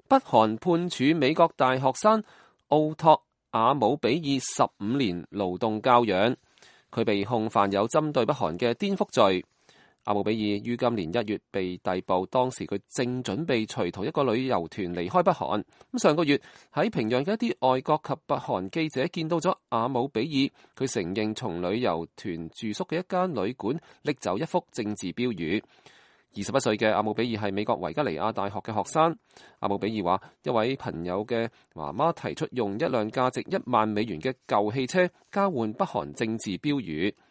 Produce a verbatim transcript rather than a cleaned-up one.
北韓判處美國大學生奧托阿姆比爾十五年勞動教養，佢被控犯有針對北韓嘅顛覆罪。阿姆比爾於今年一月被逮捕，當時佢正準備隨同一個旅遊團離開北韓。咁上個月喺平壤嘅一啲外國及北韓記者見到咗阿姆比爾，佢承認從旅遊團住宿嘅一間旅館拎走一幅政治標語。二十一歲嘅阿姆比爾係美國維吉尼亞大學嘅學生。阿姆比爾話，一位朋友嘅媽媽提出用一輛價值一萬美元嘅舊汽車交換北韓政治標語。